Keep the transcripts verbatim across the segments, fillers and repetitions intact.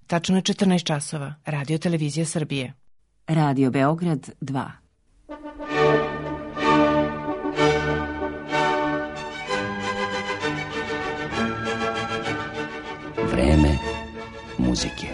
Tačno je četrnaest časova. Radio Televizija Srbije. Radio Beograd dva. Vreme muzike.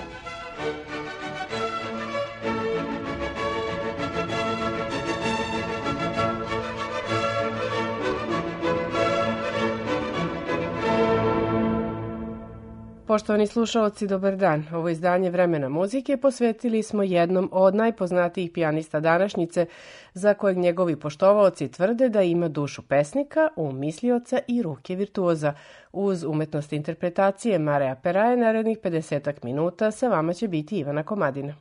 Poštovani slušaoci, dobar dan. Ovo izdanje Vremena muzike posvetili smo jednom od najpoznatijih pijanista današnjice, za kojeg njegovi poštovaoci tvrde da ima dušu pesnika, um mislioca i ruke virtuoza. Uz umetnost interpretacije Mareja Peraje narednih pedesetak minuta sa vama će biti Ivana Komadina.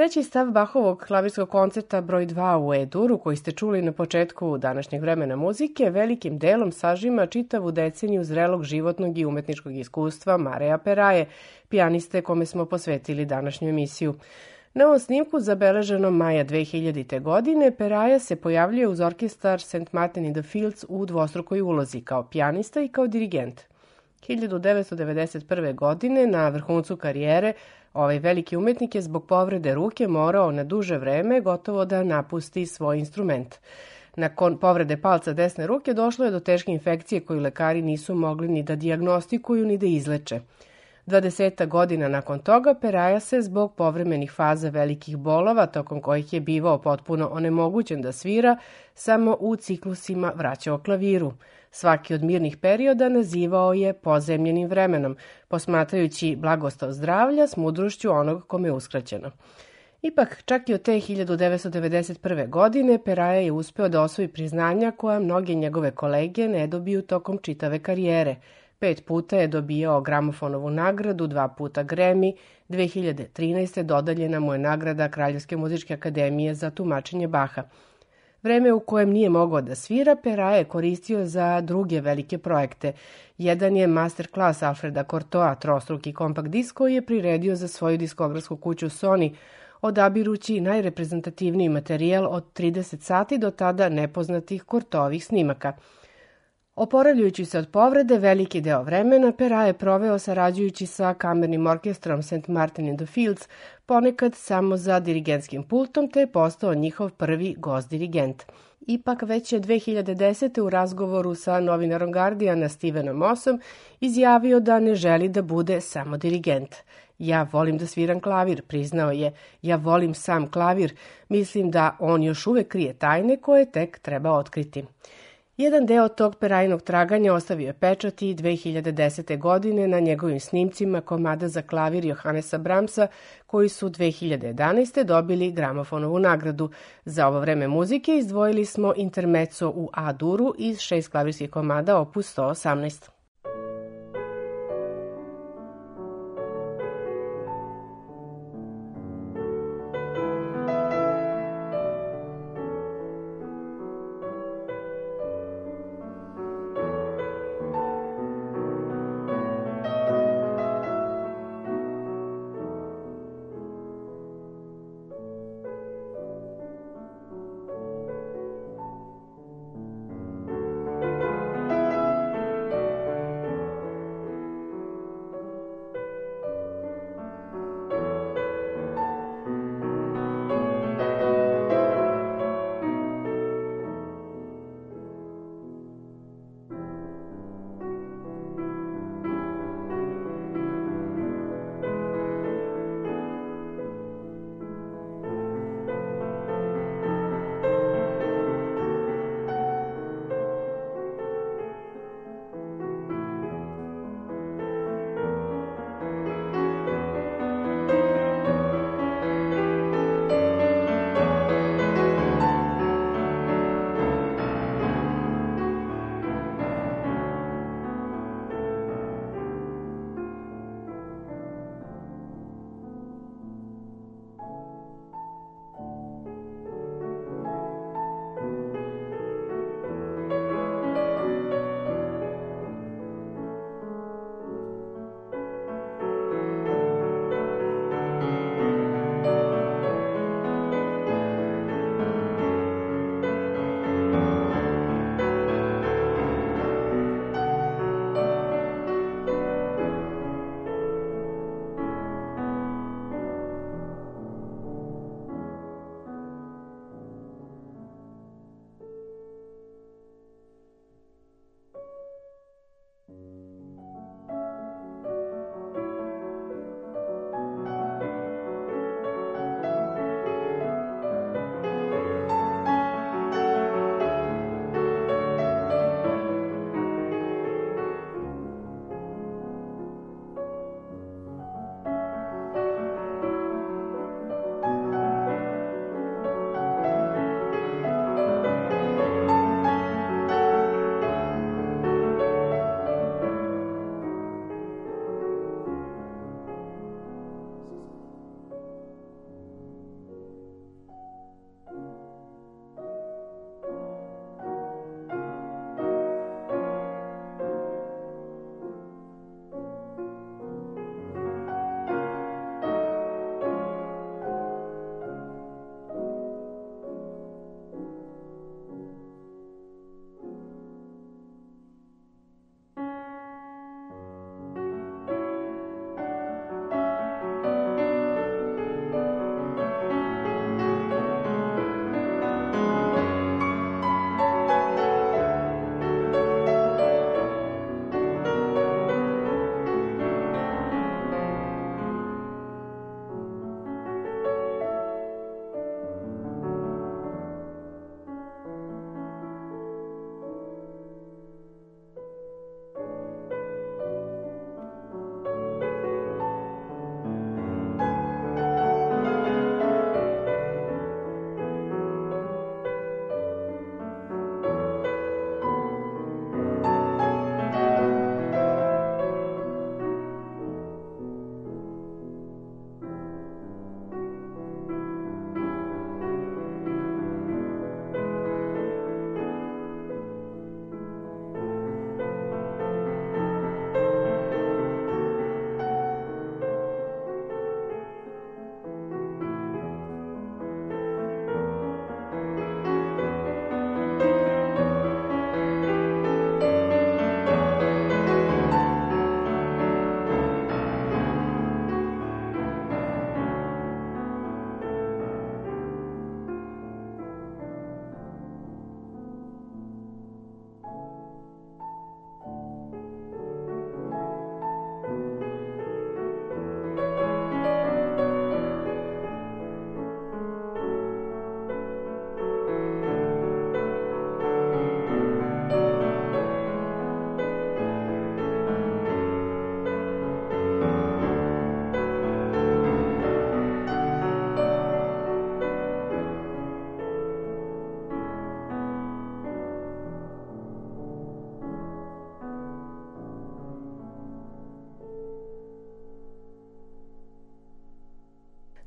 Treći stav Bachovog klavirskog koncerta broj dva u E-duru, koji ste čuli na početku današnjeg vremena muzike, velikim delom sažima čitavu deceniju zrelog životnog i umetničkog iskustva Mareja Peraje, pijaniste kome smo posvetili današnju emisiju. Na ovom snimku, zabeleženom maja dve hiljadite. godine, Peraja se pojavljuje uz orkestar Saint Martin in the Fields u dvostrukoj ulozi, kao pijanista i kao dirigent. hiljadu devetsto devedeset prve. godine, na vrhuncu karijere, ovaj veliki umetnik je zbog povrede ruke morao na duže vreme gotovo da napusti svoj instrument. Nakon povrede palca desne ruke došlo je do teške infekcije koju lekari nisu mogli ni da dijagnostikuju ni da izleče. Dvadeseta godina nakon toga Peraja se zbog povremenih faza velikih bolova, tokom kojih je bivao potpuno onemogućen da svira, samo u ciklusima vraćao klaviru. Svaki od mirnih perioda nazivao je pozemljenim vremenom, posmatrajući blagoslov zdravlja s mudrošću onog kome je uskraćeno. Ipak, čak i od te hiljadu devetsto devedeset prve. godine Peraja je uspeo da osvoji priznanja koja mnoge njegove kolege ne dobiju tokom čitave karijere. Pet puta je dobijao gramofonovu nagradu, dva puta Grammy, dve hiljade trinaeste. dodeljena mu je nagrada Kraljevske muzičke akademije za tumačenje Baha. Vreme u kojem nije mogao da svira, Peraja je koristio za druge velike projekte. Jedan je masterclass Alfreda Cortoa, trostruki kompakt disk koji je priredio za svoju diskografsku kuću Sony, odabirući najreprezentativniji materijal od trideset sati do tada nepoznatih Cortoovih snimaka. Oporavljajući se od povrede, veliki deo vremena Peraja je proveo sarađujući sa kamernim orkestrom Saint Martin in the Fields, ponekad samo za dirigentskim pultom, te je postao njihov prvi gost dirigent. Ipak već je dve hiljade desete. u razgovoru sa novinarom Guardiana Stevenom Mossom izjavio da ne želi da bude samo dirigent. Ja volim da sviram klavir, priznao je. Ja volim sam klavir. Mislim da on još uvek krije tajne koje tek treba otkriti. Jedan deo tog Perajinog traganja ostavio je pečat i dve hiljade desete. godine na njegovim snimcima komada za klavir Johannesa Brahmsa, koji su dve hiljade jedanaeste. dobili gramofonovu nagradu. Za ovo vreme muzike izdvojili smo intermezzo u A-duru iz šest klavirskih komada opus sto osamnaest.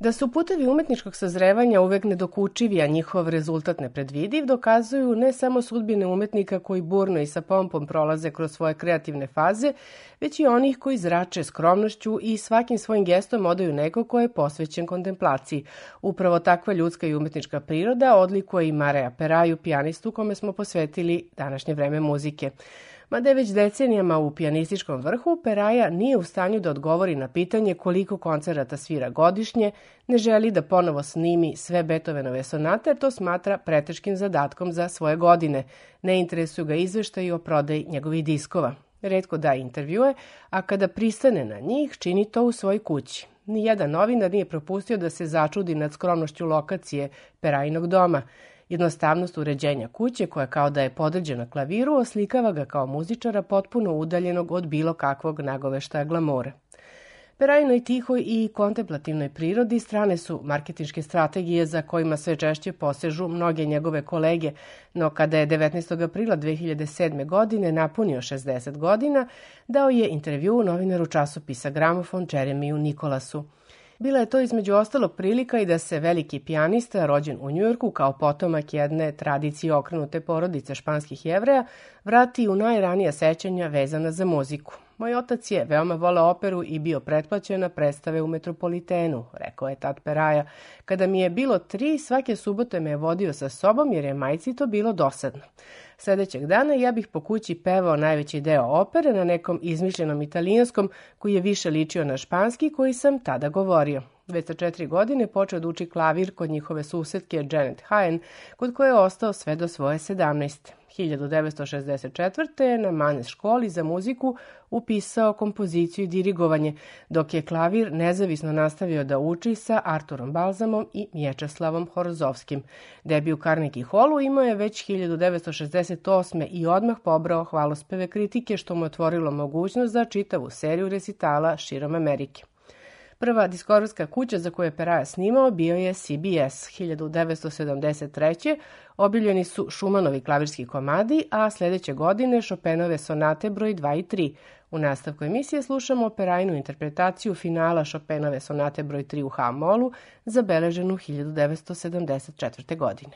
Da su putevi umetničkog sazrevanja uvek nedokučivi, a njihov rezultat nepredvidiv, dokazuju ne samo sudbine umetnika koji burno i sa pompom prolaze kroz svoje kreativne faze, već i onih koji zrače skromnošću i svakim svojim gestom odaju neko ko je posvećen kontemplaciji. Upravo takva ljudska i umetnička priroda odlikuje i Mareja Peraju, pijanistu kome smo posvetili današnje vreme muzike. Mada je već decenijama u pijanističkom vrhu, Peraja nije u stanju da odgovori na pitanje koliko koncerata svira godišnje, ne želi da ponovo snimi sve Beethovenove sonate, jer to smatra preteškim zadatkom za svoje godine. Ne interesuju ga izveštaji o prodaji njegovih diskova. Retko daje intervjue, a kada pristane na njih, čini to u svojoj kući. Nijedan novinar nije propustio da se začudi nad skromnošću lokacije Perajinog doma. Jednostavnost uređenja kuće, koja kao da je podređena klaviru, oslikava ga kao muzičara potpuno udaljenog od bilo kakvog nagoveštaja glamora. Perajinoj tihoj i kontemplativnoj prirodi strane su marketinške strategije za kojima sve češće posežu mnoge njegove kolege, no kada je devetnaestog aprila dve hiljade sedme. godine napunio šezdeset godina, dao je intervju novinaru časopisa Gramofon Jeremiju Nikolasu. Bila je to između ostalog prilika i da se veliki pijanista, rođen u Njujorku kao potomak jedne tradicije okrenute porodice španskih Jevreja, vrati u najranija sećanja vezana za muziku. Moj otac je veoma voleo operu i bio pretplaćen na predstave u Metropolitenu, rekao je tad Peraja. Kada mi je bilo tri, svake subote me je vodio sa sobom jer je majci to bilo dosadno. Sledećeg dana ja bih po kući pevao najveći deo opere na nekom izmišljenom italijanskom koji je više ličio na španski koji sam tada govorio. Već sa četiri godine počeo da uči klavir kod njihove susetke Janet Hayen, kod koje je ostao sve do svoje sedamnaeste. hiljadu devetsto šezdeset četvrte. je na Manes školi za muziku upisao kompoziciju i dirigovanje, dok je klavir nezavisno nastavio da uči sa Arturom Balzamom i Mječeslavom Horozovskim. Debiju u Carnegie Hallu imao je već hiljadu devetsto šezdeset osme. i odmah pobrao hvalospeve kritike, što mu otvorilo mogućnost za čitavu seriju resitala širom Amerike. Prva diskografska kuća za koju je Peraja snimao bio je C B S. hiljadu devetsto sedamdeset treće. objavljeni su Šumanovi klavirski komadi, a sledeće godine Chopinove sonate broj dva i tri. U nastavku emisije slušamo Perajinu interpretaciju finala Chopinove sonate broj tri u H-molu, zabeleženu hiljadu devetsto sedamdeset četvrte. godine.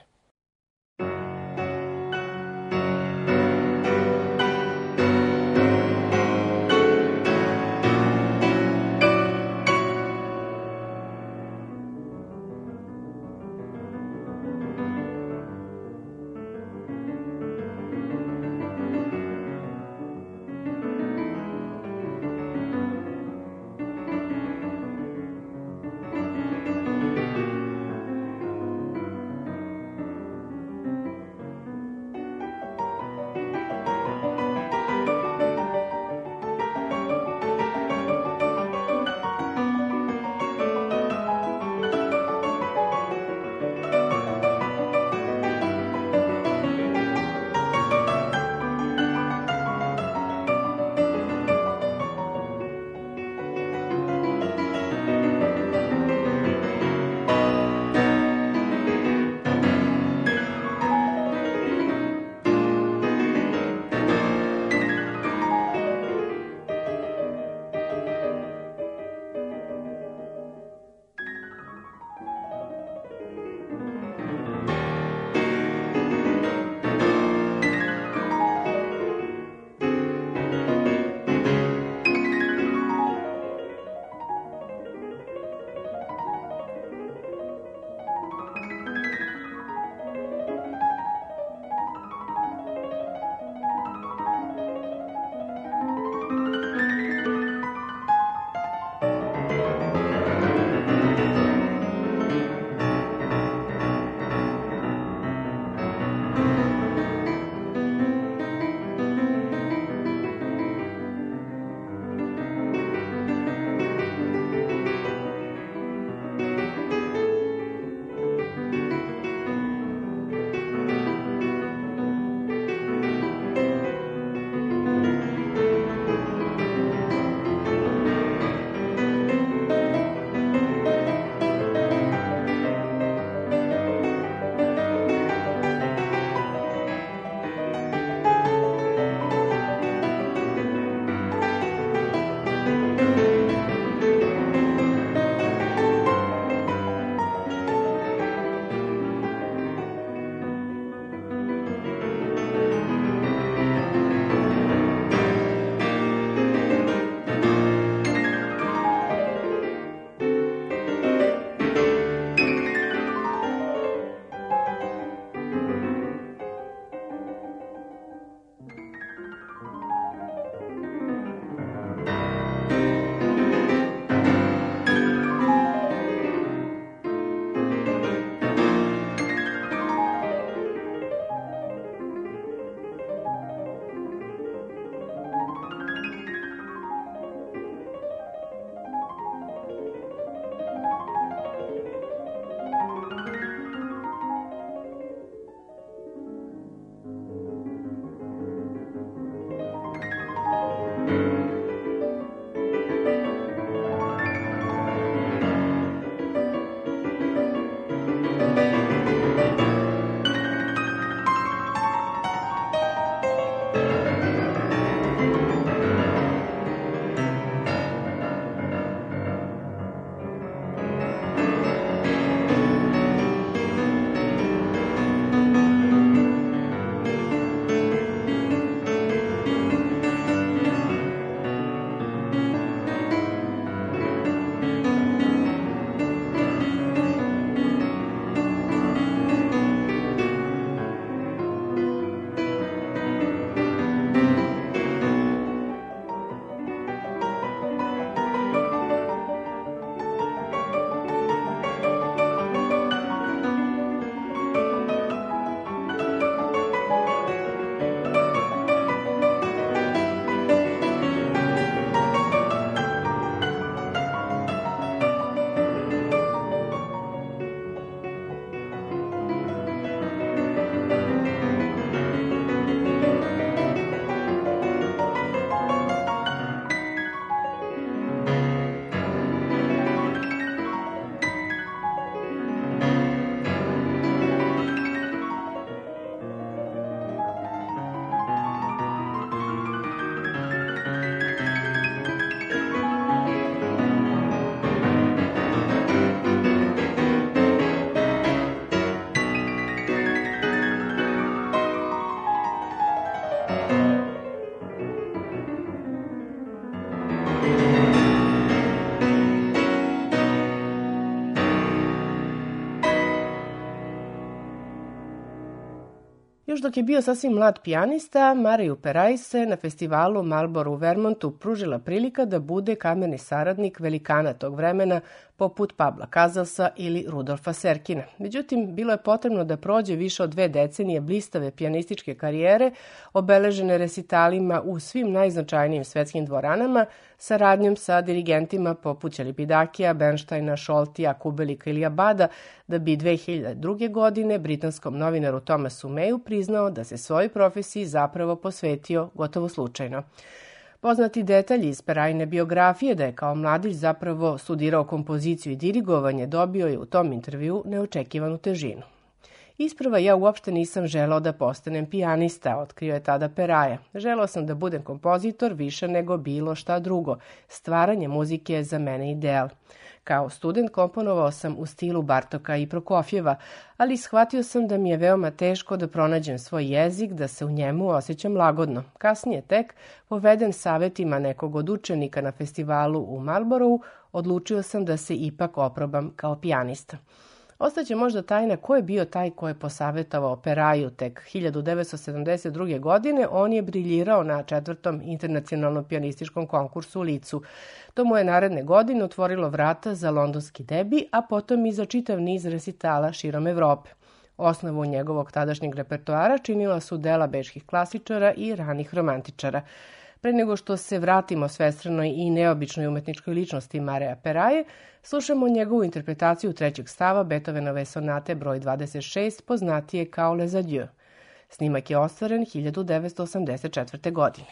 Još dok je bio sasvim mlad pijanista, Mariju Peraj se na festivalu Marlboro u Vermontu pružila prilika da bude kamerni saradnik velikana tog vremena poput Pabla Casalsa ili Rudolfa Serkina. Međutim, bilo je potrebno da prođe više od dve decenije blistave pijanističke karijere, obeležene resitalima u svim najznačajnijim svetskim dvoranama, saradnjom sa dirigentima poput Ćelipidakija, Bernsteina, Šoltija, Kubelika ili Abada, da bi dve hiljade druge. godine britanskom novinaru Thomasu Mayu priznao da se svojoj profesiji zapravo posvetio gotovo slučajno. Poznati detalji iz Perajine biografije da je kao mladić zapravo studirao kompoziciju i dirigovanje dobio je u tom intervju neočekivanu težinu. Isprva ja uopšte nisam želeo da postanem pijanista, otkrio je tada Peraja. Želeo sam da budem kompozitor više nego bilo šta drugo. Stvaranje muzike je za mene ideal. Kao student komponovao sam u stilu Bartoka i Prokofjeva, ali shvatio sam da mi je veoma teško da pronađem svoj jezik, da se u njemu osjećam lagodno. Kasnije tek, poveden savetima nekog od učenika na festivalu u Marlboroughu, odlučio sam da se ipak oprobam kao pijanista. Ostaće možda tajna ko je bio taj ko je posavetovao Peraju. Tek hiljadu devetsto sedamdeset druge. godine on je briljirao na četvrtom internacionalnom pijanističkom konkursu u Licu. To mu je naredne godine otvorilo vrata za londonski debi, a potom i za čitav niz resitala širom Evrope. Osnovu njegovog tadašnjeg repertoara činila su dela bečkih klasičara i ranih romantičara. Pre nego što se vratimo svestranoj i neobičnoj umetničkoj ličnosti Mareja Peraje, slušamo njegovu interpretaciju trećeg stava Beethovenove sonate broj dvadeset šest, poznatije kao Les Adieux. Snimak je ostvaren hiljadu devetsto osamdeset četvrte. godine.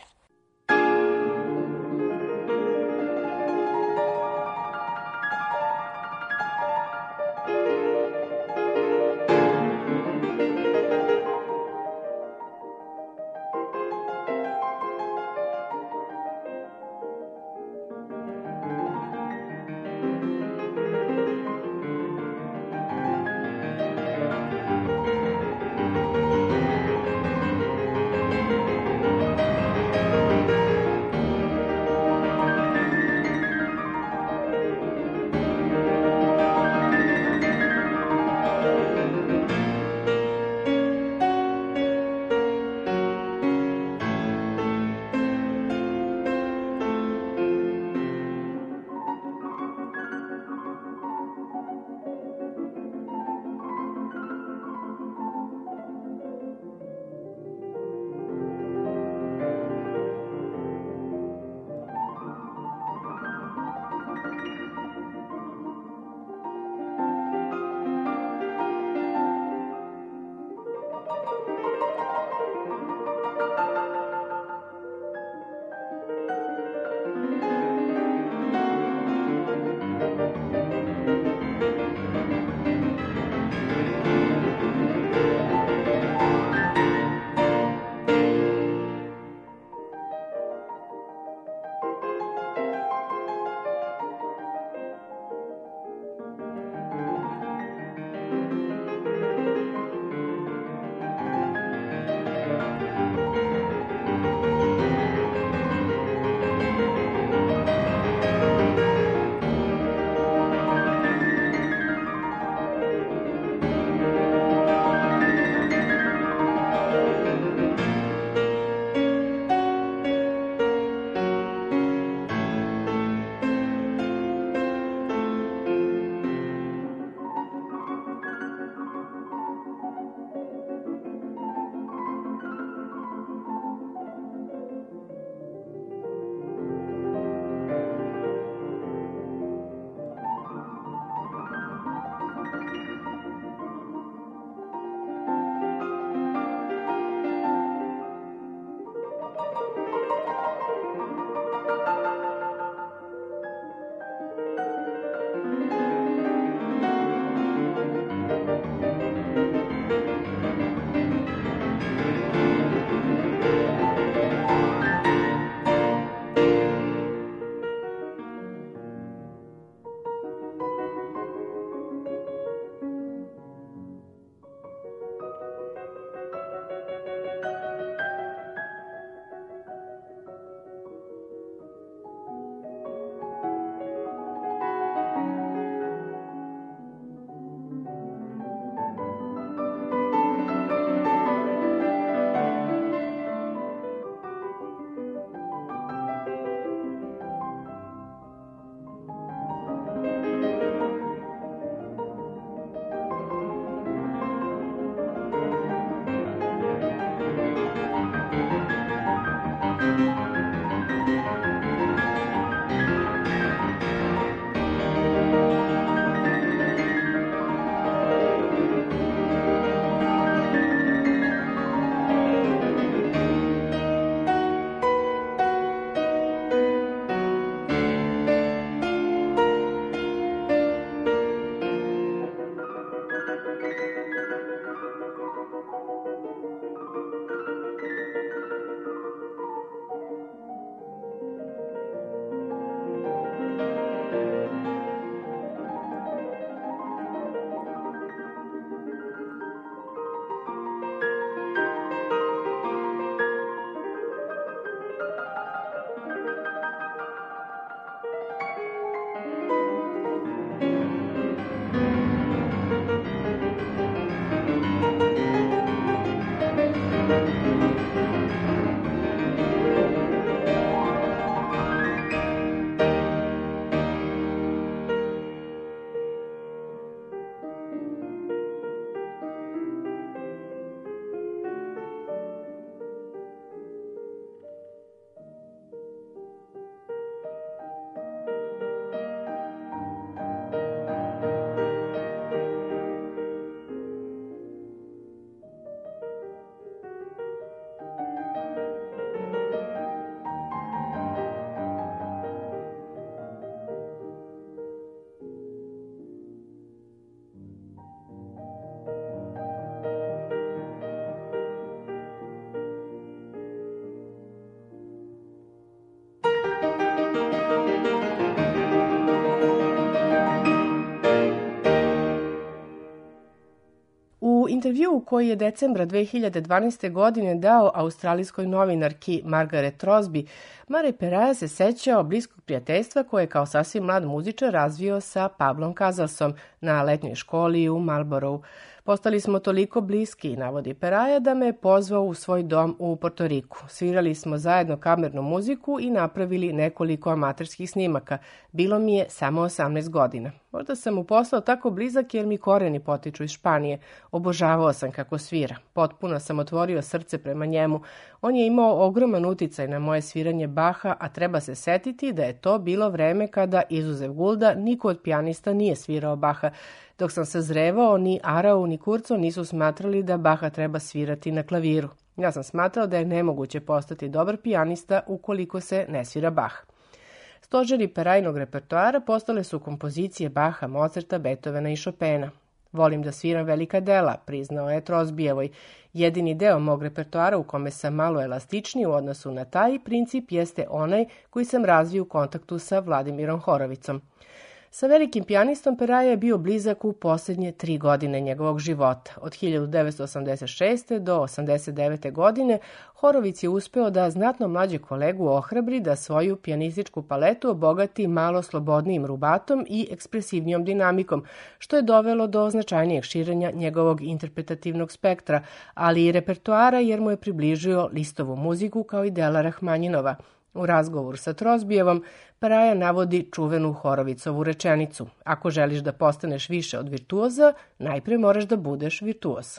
U intervjuu koji je decembra dve hiljade dvanaeste. godine dao australijskoj novinarki Margaret Crosby, Murray Peraja se sećao bliskog prijateljstva koje je kao sasvim mlad muzičar razvio sa Pablom Casalsom na letnjoj školi u Marlboroughu. Postali smo toliko bliski, navodi Peraja, da me je pozvao u svoj dom u Portoriku. Svirali smo zajedno kamernu muziku i napravili nekoliko amaterskih snimaka. Bilo mi je samo osamnaest godina. Možda sam mu postao tako blizak jer mi koreni potiču iz Španije. Obožavao sam kako svira. Potpuno sam otvorio srce prema njemu. On je imao ogroman uticaj na moje sviranje Baha, a treba se setiti da je to bilo vreme kada, izuzev Goulda, niko od pijanista nije svirao Baha. Dok sam sazrevao, ni Arau ni Kurzo nisu smatrali da Baha treba svirati na klaviru. Ja sam smatrao da je nemoguće postati dobar pijanista ukoliko se ne svira Bach. Stožeri Perajnog repertoara postale su kompozicije Baha, Mozarta, Beethovena i Chopina. Volim da sviram velika dela, priznao je Crosbyjevoj. Jedini deo mog repertoara u kome sam malo elastičniji u odnosu na taj princip jeste onaj koji sam razvio u kontaktu sa Vladimirom Horovicom. Sa velikim pijanistom Peraja je bio blizak u posljednje tri godine njegovog života. Od hiljadu devetsto osamdeset šeste. do osamdeset devete. godine Horovic je uspeo da znatno mlađe kolegu ohrabri da svoju pijanističku paletu obogati malo slobodnijim rubatom i ekspresivnijom dinamikom, što je dovelo do značajnijeg širenja njegovog interpretativnog spektra, ali i repertoara jer mu je približio Listovu muziku kao i dela Rahmanjinova. U razgovoru sa Crosbyjevom, Peraja navodi čuvenu Horovicovu rečenicu: ako želiš da postaneš više od virtuoza, najpre moraš da budeš virtuoz.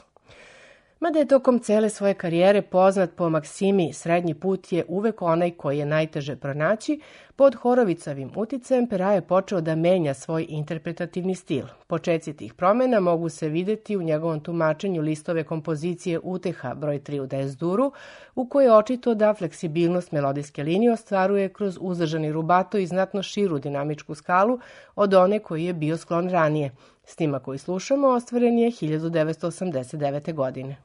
Mada je tokom cele svoje karijere poznat po maksimi srednji put je uvek onaj koji je najteže pronaći, pod Horovicovim uticajem Peraja je počeo da menja svoj interpretativni stil. Počeci tih promjena mogu se videti u njegovom tumačenju Listove kompozicije Uteha broj tri u Des-duru, u kojoj je očito da fleksibilnost melodijske linije ostvaruje kroz uzdržani rubato i znatno širu dinamičku skalu od one koji je bio sklon ranije. Snimak koji slušamo ostvaren je hiljadu devetsto osamdeset devete. godine.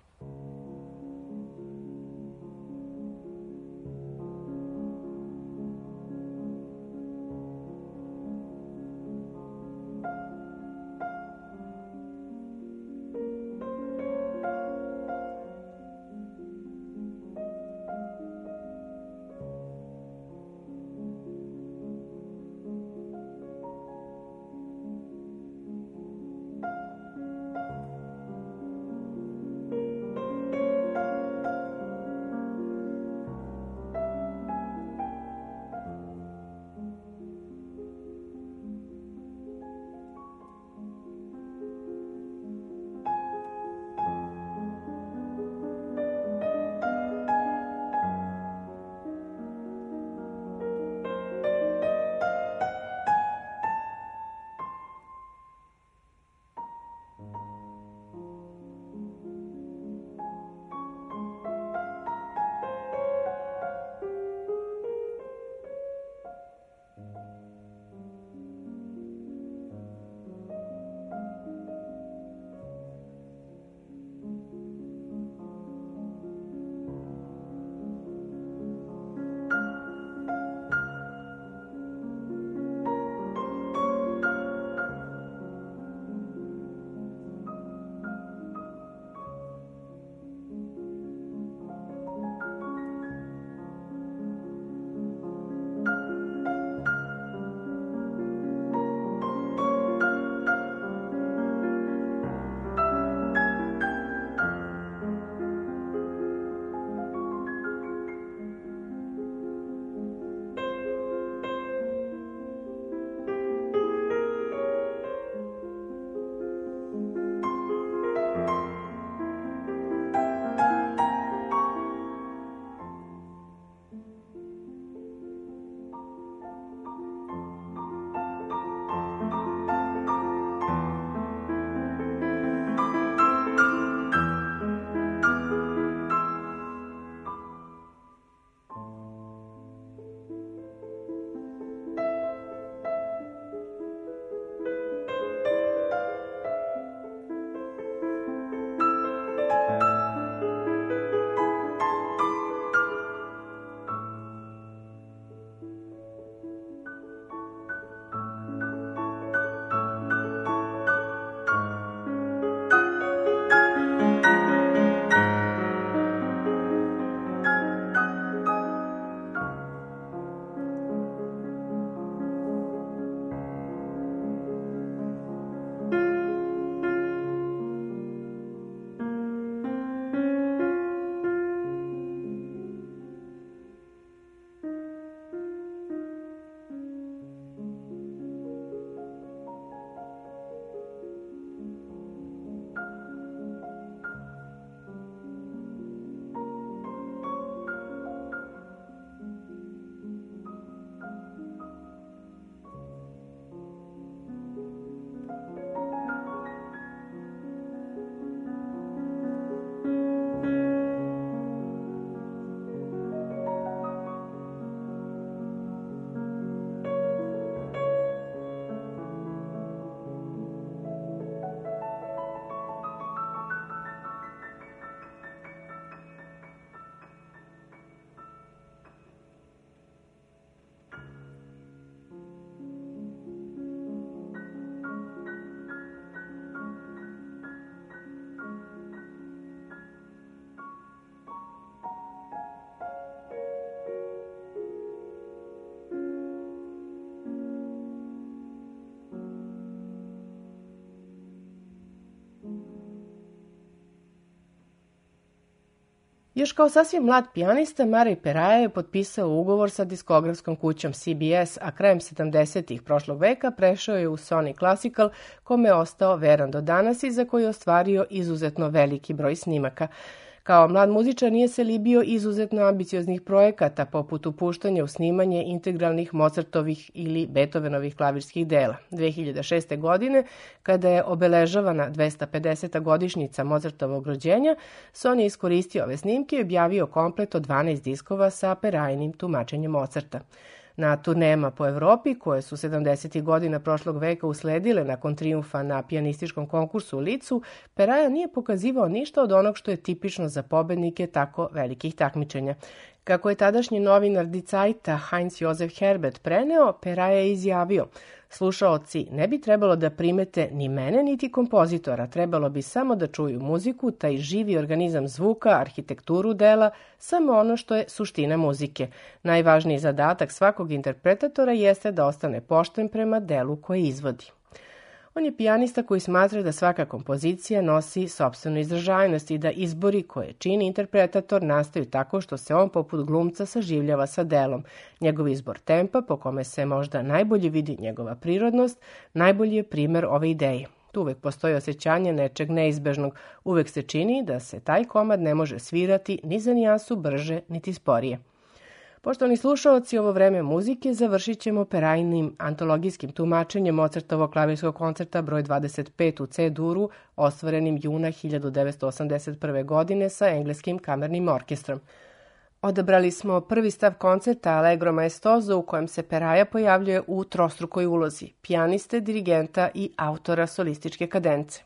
Još kao sasvim mlad pijanista, Murray Peraja je potpisao ugovor sa diskografskom kućom C B S, a krajem sedamdesetih prošlog veka prešao je u Sony Classical, kome je ostao veran do danas i za koji je ostvario izuzetno veliki broj snimaka. Kao mlad muzičar nije se libio izuzetno ambicioznih projekata, poput upuštanja u snimanje integralnih Mozartovih ili Beethovenovih klavirskih dela. dve hiljade šeste. godine, kada je obeležavana dvesta pedeseta godišnjica Mozartovog rođenja, Sony je iskoristio ove snimke i objavio komplet od dvanaest diskova sa Perajinim tumačenjem Mozarta. Na turnejama po Evropi, koje su sedamdesetih godina prošlog veka usledile nakon trijumfa na pijanističkom konkursu u Licu, Peraja nije pokazivao ništa od onog što je tipično za pobednike tako velikih takmičenja. Kako je tadašnji novinar Die Zeita Heinz Josef Herbert preneo, Peraja je izjavio: slušaoci ne bi trebalo da primete ni mene niti kompozitora, trebalo bi samo da čuju muziku, taj živi organizam zvuka, arhitekturu dela, samo ono što je suština muzike. Najvažniji zadatak svakog interpretatora jeste da ostane pošten prema delu koji izvodi. On je pijanista koji smatra da svaka kompozicija nosi sopstvenu izražajnost i da izbori koje čini interpretator nastaju tako što se on poput glumca saživljava sa delom. Njegov izbor tempa, po kome se možda najbolje vidi njegova prirodnost, najbolji je primer ove ideje. Tu uvek postoji osjećanje nečeg neizbežnog. Uvek se čini da se taj komad ne može svirati ni za nijansu brže niti sporije. Poštovani slušaoci, ovo vreme muzike završit ćemo Perajinim antologijskim tumačenjem Mozartovog klavirskog koncerta broj dvadeset pet u C-duru, ostvarenim juna hiljadu devetsto osamdeset prve. godine sa engleskim kamernim orkestrom. Odabrali smo prvi stav koncerta Allegro maestoso, u kojem se Peraja pojavljuje u trostrukoj ulozi pijaniste, dirigenta i autora solističke kadence.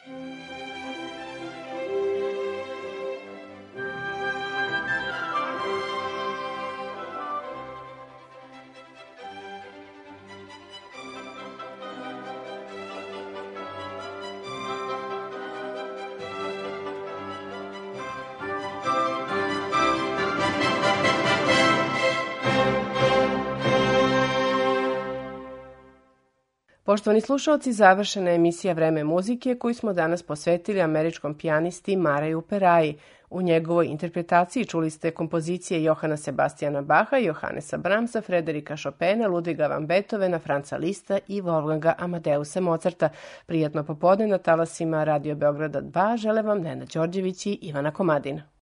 Poštovani slušalci, završena je emisija Vreme muzike koju smo danas posvetili američkom pijanisti Maraju Peraji. U njegovoj interpretaciji čuli ste kompozicije Johana Sebastijana Baha, Johannesa Brahmsa, Frederika Chopina, Ludviga van Beethovena, Franca Lista i Wolfganga Amadeusa Mozarta. Prijatno popodne na talasima Radio Beograda dva žele vam Nena Đorđević i Ivana Komadina.